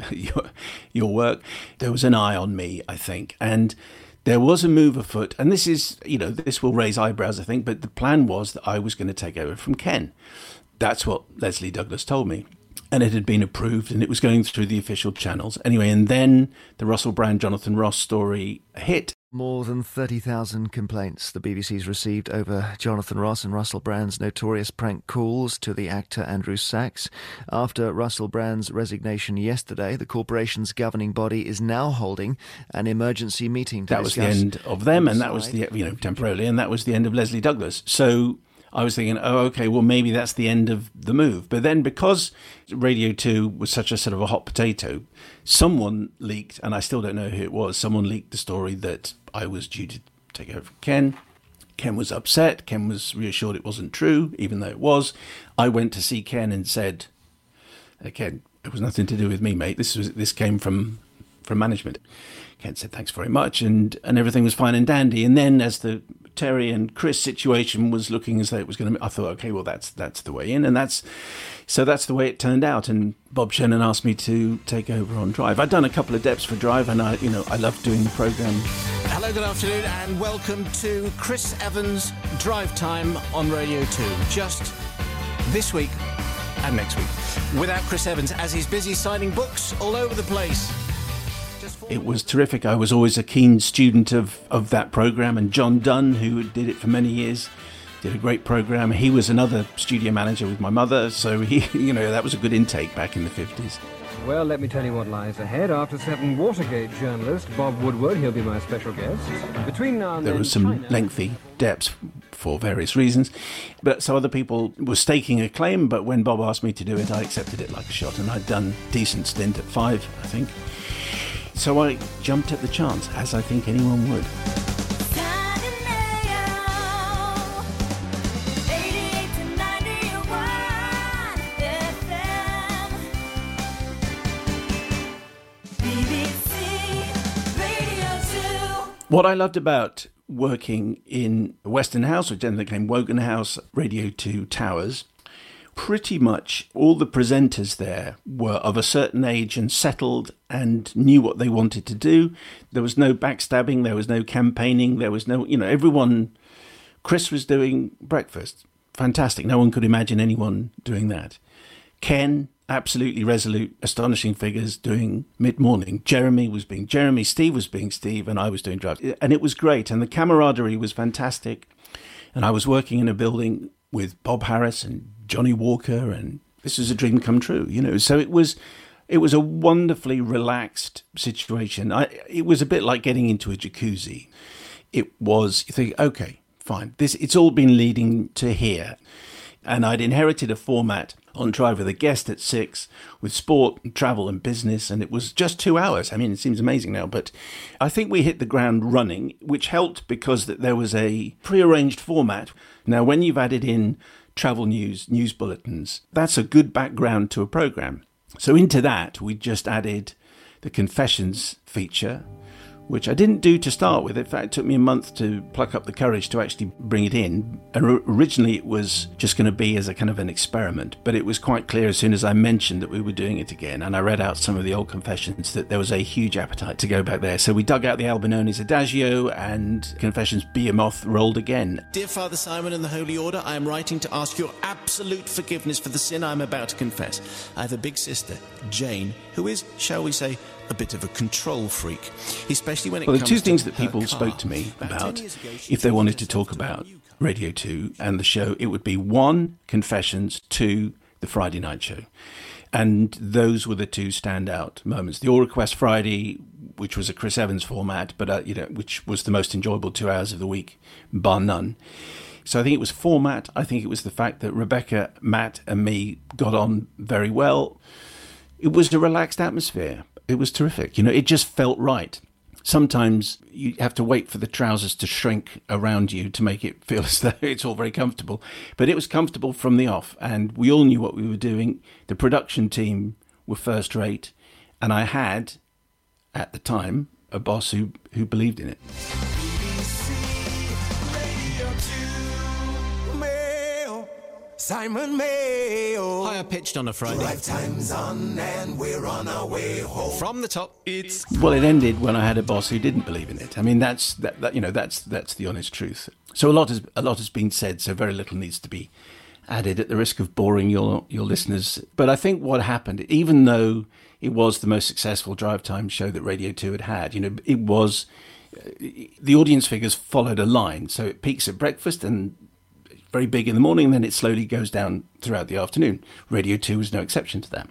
your work. There was an eye on me, I think, and there was a move afoot, and this is, this will raise eyebrows, I think, but the plan was that I was going to take over from Ken. That's what Leslie Douglas told me. And it had been approved, and it was going through the official channels. Anyway, and then the Russell Brand, Jonathan Ross story hit. More than 30,000 complaints the BBC's received over Jonathan Ross and Russell Brand's notorious prank calls to the actor Andrew Sachs. After Russell Brand's resignation yesterday, the corporation's governing body is now holding an emergency meeting to discuss. That was the end of them, and that was the, temporarily, and that was the end of Leslie Douglas. So I was thinking, oh, okay, well, maybe that's the end of the move. But then because Radio 2 was such a sort of a hot potato, someone leaked, and I still don't know who it was, someone leaked the story that I was due to take over from Ken. Ken was upset. Ken was reassured it wasn't true, even though it was. I went to see Ken and said, Ken, it was nothing to do with me, mate. This came from management. Ken said, thanks very much, and everything was fine and dandy. And then as the Terry and Chris situation was looking as though it was going to, I thought, okay, well, that's the way in, and that's the way it turned out. And Bob Shannon asked me to take over on Drive. I'd done a couple of deps for Drive, and I loved doing the programme. Hello, good afternoon, and welcome to Chris Evans' Drive Time on Radio 2. Just this week and next week, without Chris Evans, as he's busy signing books all over the place. It was terrific. I was always a keen student of that programme, and John Dunn, who did it for many years, did a great programme. He was another studio manager with my mother, so that was a good intake back in the 50s. Well, let me tell you what lies ahead. After 7, Watergate journalist Bob Woodward, he'll be my special guest. Between now and then, there were some lengthy deps for various reasons, but so other people were staking a claim, but when Bob asked me to do it, I accepted it like a shot, and I'd done a decent stint at 5, I think. So I jumped at the chance, as I think anyone would. What I loved about working in Western House, which then became Wogan House, Radio 2 Towers, pretty much all the presenters there were of a certain age and settled and knew what they wanted to do. There was no backstabbing, there was no campaigning, there was no, everyone. Chris was doing breakfast. Fantastic. No one could imagine anyone doing that. Ken, absolutely resolute, astonishing figures doing mid-morning. Jeremy was being Jeremy, Steve was being Steve, and I was doing drives. And it was great, and the camaraderie was fantastic. And I was working in a building with Bob Harris and Johnny Walker, and this was a dream come true, you know. So it was a wonderfully relaxed situation. It was a bit like getting into a jacuzzi. It was, you think, okay, fine. It's all been leading to here. And I'd inherited a format on Drive with a Guest at 6 with sport and travel and business, and it was just 2 hours. I mean, it seems amazing now, but I think we hit the ground running, which helped because there was a prearranged format. Now, when you've added in travel news bulletins, that's a good background to a program. So into that, we just added the Confessions feature, which I didn't do to start with. In fact, it took me a month to pluck up the courage to actually bring it in. And originally it was just going to be as a kind of an experiment, but it was quite clear as soon as I mentioned that we were doing it again, and I read out some of the old confessions, that there was a huge appetite to go back there. So we dug out the Albinonis Adagio, and Confessions Behemoth rolled again. Dear Father Simon and the Holy Order, I am writing to ask your absolute forgiveness for the sin I am about to confess. I have a big sister, Jane, who is, shall we say, a bit of a control freak, especially when it comes to the two things that people spoke to me about, if they wanted to talk about Radio 2 and the show, it would be 1, Confessions, 2, the Friday night show. And those were the two standout moments. The All Request Friday, which was a Chris Evans format, but which was the most enjoyable 2 hours of the week, bar none. So I think it was format. I think it was the fact that Rebecca, Matt and me got on very well. It was a relaxed atmosphere. It was terrific. You know, it just felt right. Sometimes you have to wait for the trousers to shrink around you to make it feel as though it's all very comfortable. But it was comfortable from the off, and we all knew what we were doing. The production team were first rate, and I had, at the time, a boss who believed in it. Simon Mayo. Higher pitched on a Friday. Drive time's on and we're on our way home. From the top, it's... Well, it ended when I had a boss who didn't believe in it. I mean, that's the honest truth. So a lot has been said, so very little needs to be added at the risk of boring your listeners. But I think what happened, even though it was the most successful drive time show that Radio 2 had, you know, it was... The audience figures followed a line. So it peaks at breakfast and... very big in the morning, and then it slowly goes down throughout the afternoon. Radio 2 was no exception to that.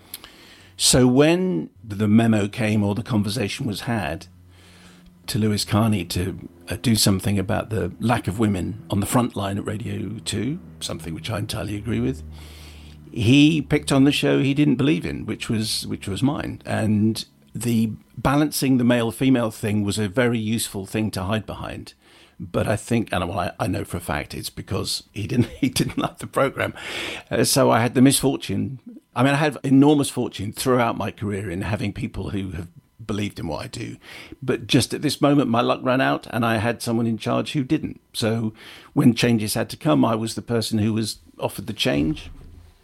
So when the memo came or the conversation was had to Louis Carney to do something about the lack of women on the front line at Radio 2, something which I entirely agree with, he picked on the show he didn't believe in, which was mine. And the balancing the male-female thing was a very useful thing to hide behind. But I think, and I know for a fact, it's because he didn't like the program. So I had the misfortune. I mean, I had enormous fortune throughout my career in having people who have believed in what I do. But just at this moment, my luck ran out, and I had someone in charge who didn't. So when changes had to come, I was the person who was offered the change.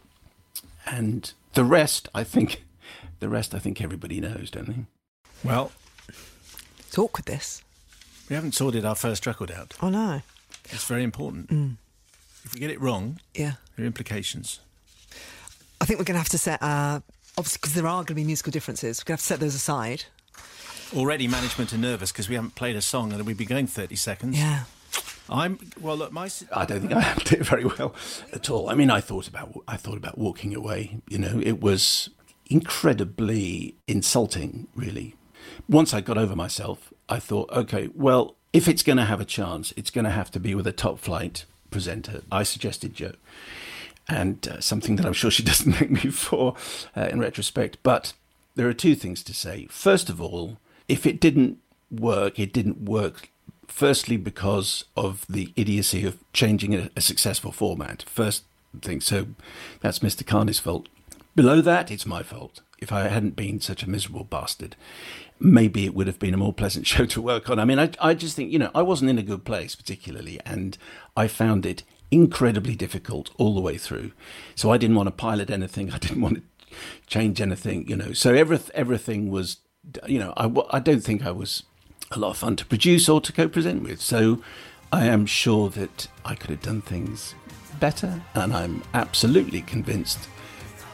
And the rest, I think everybody knows, don't they? Well, talk with this. We haven't sorted our first record out. Oh, no. It's very important. Mm. If we get it wrong, there are implications. I think we're going to have to set, obviously, because there are going to be musical differences, we're going to have to set those aside. Already management are nervous because we haven't played a song and we'd be going 30 seconds. Yeah. I don't think I handled it very well at all. I mean, I thought about walking away. You know, it was incredibly insulting, really. Once I got over myself, I thought, okay, well, if it's going to have a chance, it's going to have to be with a top flight presenter. I suggested Jo, and something that I'm sure she doesn't thank me for in retrospect. But there are two things to say. First of all, if it didn't work, it didn't work. Firstly, because of the idiocy of changing a successful format. First thing, so that's Mr. Carney's fault. Below that, it's my fault. If I hadn't been such a miserable bastard, maybe it would have been a more pleasant show to work on. I mean, I just think, you know, I wasn't in a good place particularly, and I found it incredibly difficult all the way through. So I didn't want to pilot anything. I didn't want to change anything, you know. So everything was, you know, I don't think I was a lot of fun to produce or to co-present with. So I am sure that I could have done things better, and I'm absolutely convinced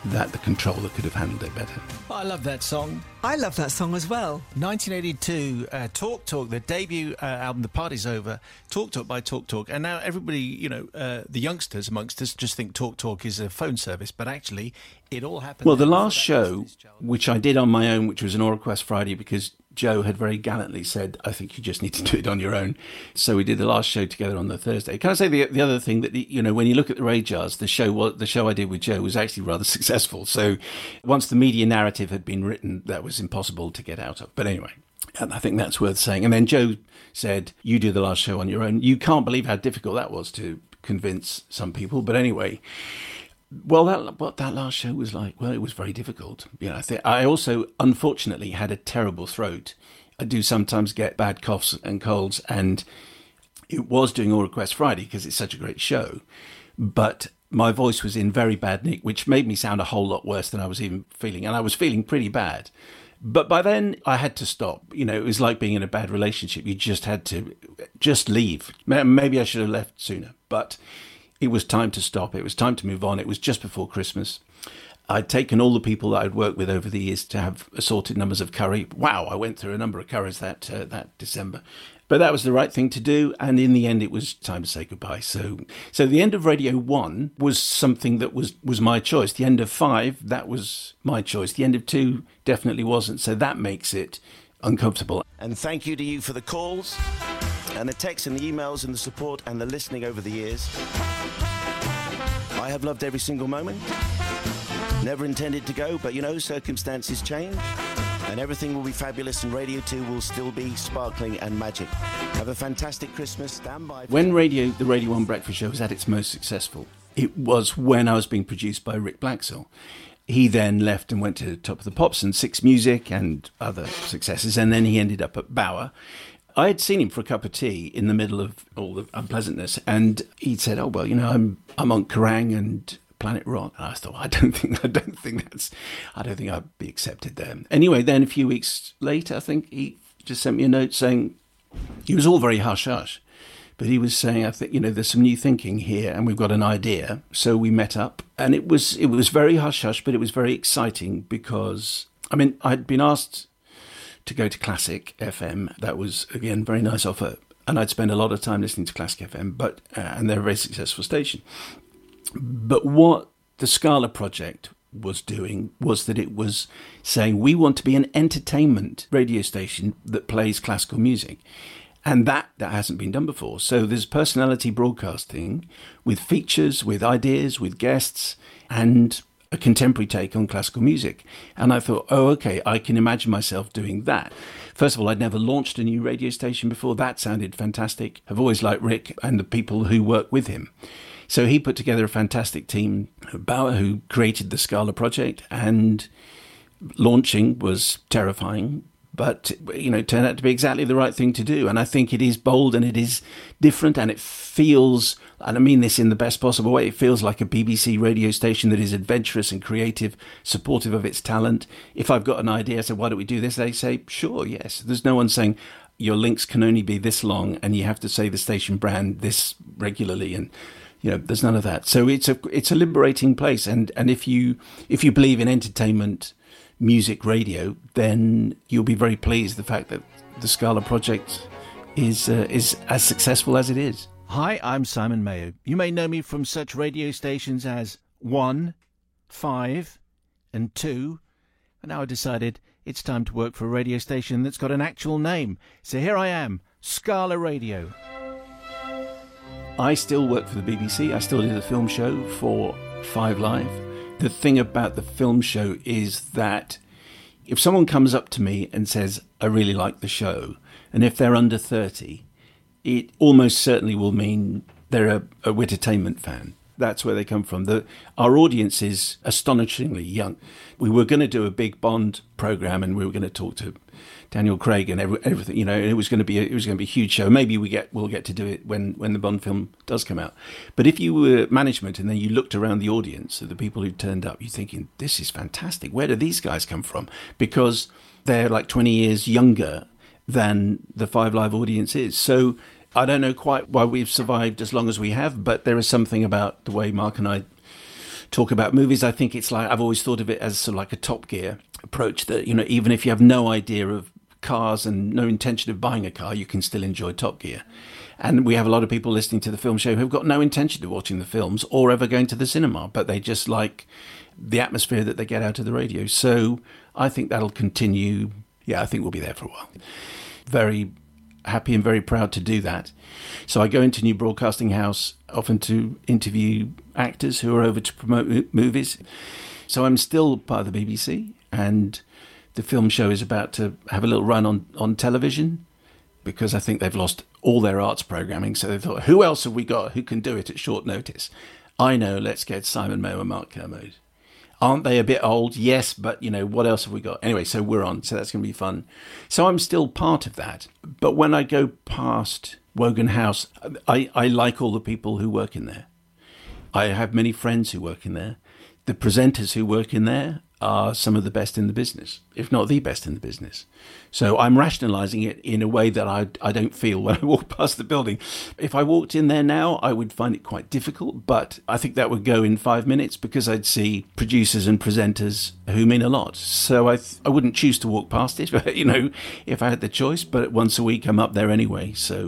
that the controller could have handled it better. I love that song. I love that song as well. 1982, Talk Talk, the debut album, The Party's Over, Talk Talk by Talk Talk. And now everybody, the youngsters amongst us just think Talk Talk is a phone service, but actually it all happened. Well, the last show, which I did on my own, which was an All Request Friday, because Joe had very gallantly said, I think you just need to do it on your own. So we did the last show together on the Thursday. Can I say the other thing that, when you look at the Radars, the show I did with Joe was actually rather successful. So once the media narrative had been written, that was impossible to get out of. But anyway, I think that's worth saying. And then Joe said, you do the last show on your own. You can't believe how difficult that was to convince some people. But anyway, what that last show was like, well, it was very difficult. I also, unfortunately, had a terrible throat. I do sometimes get bad coughs and colds, and it was doing All Request Friday because it's such a great show. But my voice was in very bad nick, which made me sound a whole lot worse than I was even feeling. And I was feeling pretty bad. But by then, I had to stop. It was like being in a bad relationship. You just had to just leave. Maybe I should have left sooner, but it was time to stop. It was time to move on. It was just before Christmas. I'd taken all the people that I'd worked with over the years to have assorted numbers of curry. Wow, I went through a number of curries that December. But that was the right thing to do, and in the end, it was time to say goodbye. So the end of Radio 1 was something that was my choice. The end of 5, that was my choice. The end of 2 definitely wasn't, so that makes it uncomfortable. And thank you to you for the calls, and the texts and the emails and the support and the listening over the years. I have loved every single moment. Never intended to go, but circumstances change. And everything will be fabulous, and Radio 2 will still be sparkling and magic. Have a fantastic Christmas. Stand by. When the Radio 1 Breakfast Show was at its most successful, it was when I was being produced by Rick Blaxall. He then left and went to Top of the Pops and Six Music and other successes, and then he ended up at Bauer. I had seen him for a cup of tea in the middle of all the unpleasantness, and he said, "Oh well, I'm on Kerrang and Planet Rock." And I thought, I don't think I'd be accepted there. Anyway, then a few weeks later, I think he just sent me a note saying, he was all very hush-hush, but he was saying, I think, there's some new thinking here and we've got an idea. So we met up, and it was very hush-hush, but it was very exciting because, I'd been asked to go to Classic FM. That was, again, very nice offer. And I'd spend a lot of time listening to Classic FM, and they're a very successful station. But what the Scala project was doing was that it was saying, we want to be an entertainment radio station that plays classical music. And that hasn't been done before. So there's personality broadcasting with features, with ideas, with guests, and a contemporary take on classical music. And I thought, oh, okay, I can imagine myself doing that. First of all, I'd never launched a new radio station before. That sounded fantastic. I've always liked Rick and the people who work with him. So he put together a fantastic team at Bauer who created the Scala project, and launching was terrifying, but, it turned out to be exactly the right thing to do. And I think it is bold and it is different, and it feels, and I mean this in the best possible way, it feels like a BBC radio station that is adventurous and creative, supportive of its talent. If I've got an idea, I say, why don't we do this? They say, sure, yes. There's no one saying your links can only be this long and you have to say the station brand this regularly, and there's none of that. So it's a liberating place, and if you believe in entertainment, music, radio, then you'll be very pleased the fact that the Scala project is as successful as it is. Hi, I'm Simon Mayo. You may know me from such radio stations as 1, 5, and 2. And now I decided it's time to work for a radio station that's got an actual name. So here I am, Scala Radio. I still work for the BBC. I still do the film show for 5 Live. The thing about the film show is that if someone comes up to me and says, I really like the show, and if they're under 30, it almost certainly will mean they're a Wittertainment fan. That's where they come from. Our audience is astonishingly young. We were going to do a big Bond program, and we were going to talk to Daniel Craig and everything. It was going to be a huge show. Maybe we'll get to do it when the Bond film does come out. But if you were management and then you looked around the audience of the people who turned up, you're thinking, this is fantastic. Where do these guys come from? Because they're like 20 years younger than the 5 Live audience is. So I don't know quite why we've survived as long as we have, but there is something about the way Mark and I talk about movies. I think it's like, I've always thought of it as sort of like a Top Gear approach, that, you know, even if you have no idea of cars and no intention of buying a car, you can still enjoy Top Gear. And we have a lot of people listening to the film show who've got no intention of watching the films or ever going to the cinema, but they just like the atmosphere that they get out of the radio. So I think that'll continue. Yeah, I think we'll be there for a while. Very happy and very proud to do that. So I go into New Broadcasting House often to interview actors who are over to promote movies. So I'm still part of the BBC, and the film show is about to have a little run on television, because I think they've lost all their arts programming. So they thought, who else have we got who can do it at short notice? I know, let's get Simon Mayo and Mark Kermode. Aren't they a bit old? Yes, but, you know, what else have we got? Anyway, so we're on, so that's going to be fun. So I'm still part of that. But when I go past Wogan House, I like all the people who work in there. I have many friends who work in there. The presenters who work in there are some of the best in the business, if not the best in the business. So I'm rationalising it in a way that I don't feel when I walk past the building. If I walked in there now, I would find it quite difficult, but I think that would go in 5 minutes, because I'd see producers and presenters who mean a lot. So I wouldn't choose to walk past it, you know, if I had the choice, but once a week I'm up there anyway, so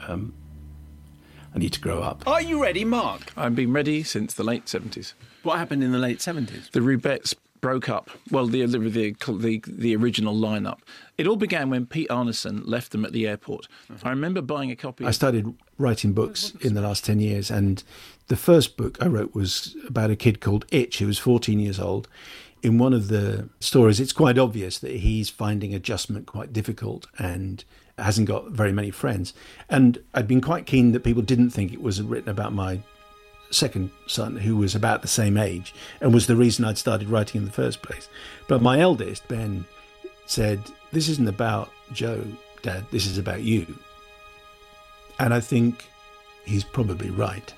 I need to grow up. Are you ready, Mark? I've been ready since the late 70s. What happened in the late 70s? The Rubettes broke up. Well, the original lineup. It all began when Pete Arneson left them at the airport. I remember buying a copy. I started writing books in the last 10 years, and the first book I wrote was about a kid called Itch, who was 14 years old. In one of the stories, it's quite obvious that he's finding adjustment quite difficult and hasn't got very many friends. And I'd been quite keen that people didn't think it was written about my second son, who was about the same age and was the reason I'd started writing in the first place. But my eldest, Ben, said, this isn't about Joe, Dad, this is about you. And I think he's probably right.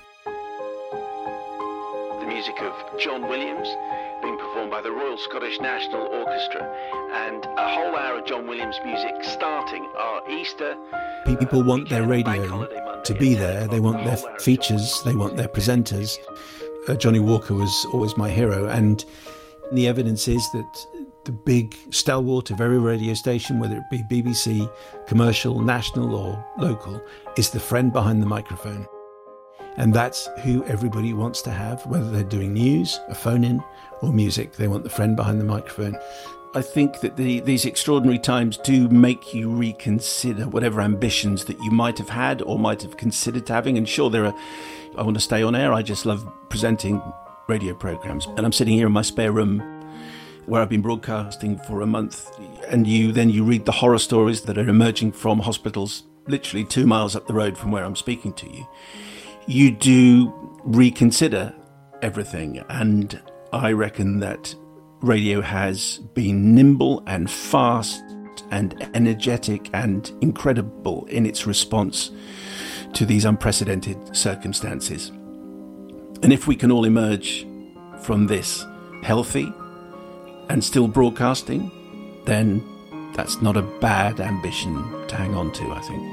The music of John Williams, being performed by the Royal Scottish National Orchestra, and a whole hour of John Williams music starting our Easter. People want their radio to be there. They want their features. They want their presenters. Johnny Walker was always my hero. And the evidence is that the big stalwart of every radio station, whether it be BBC, commercial, national or local, is the friend behind the microphone. And that's who everybody wants to have, whether they're doing news, a phone-in or music. They want the friend behind the microphone. I think that these extraordinary times do make you reconsider whatever ambitions that you might have had or might have considered having. And sure, I want to stay on air. I just love presenting radio programmes. And I'm sitting here in my spare room where I've been broadcasting for a month. And you read the horror stories that are emerging from hospitals literally 2 miles up the road from where I'm speaking to you. You do reconsider everything. And I reckon that radio has been nimble and fast and energetic and incredible in its response to these unprecedented circumstances. And if we can all emerge from this healthy and still broadcasting, then that's not a bad ambition to hang on to, I think.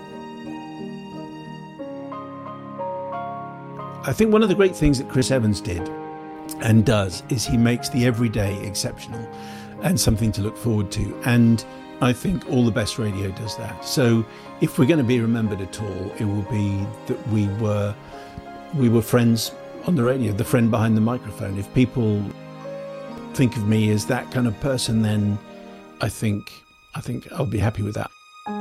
I think one of the great things that Chris Evans did and does is he makes the everyday exceptional and something to look forward to. And I think all the best radio does that. So if we're going to be remembered at all, it will be that we were friends on the radio, the friend behind the microphone. If people think of me as that kind of person, then I think I'll be happy with that.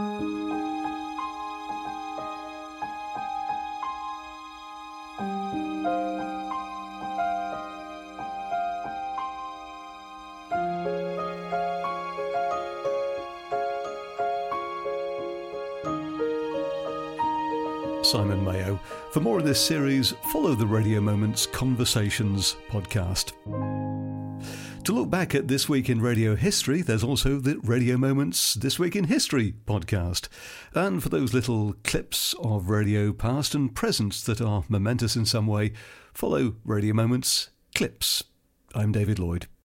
Simon Mayo. For more of this series, follow the Radio Moments Conversations podcast. To look back at This Week in Radio History, there's also the Radio Moments This Week in History podcast. And for those little clips of radio past and present that are momentous in some way, follow Radio Moments Clips. I'm David Lloyd.